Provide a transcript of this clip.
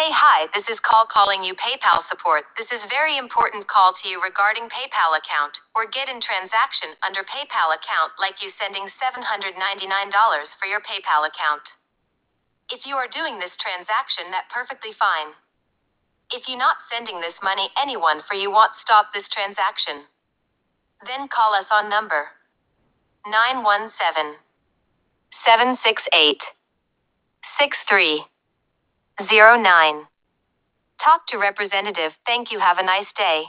Hi, this is call calling you PayPal support. This is very important call to you regarding PayPal account or get in transaction under PayPal account like you sending $799 for your PayPal account. If you are doing this transaction, that perfectly fine. If you not sending this money anyone for you want stop this transaction. Then call us on number 917-768-6309. Talk to representative. Thank you. Have a nice day.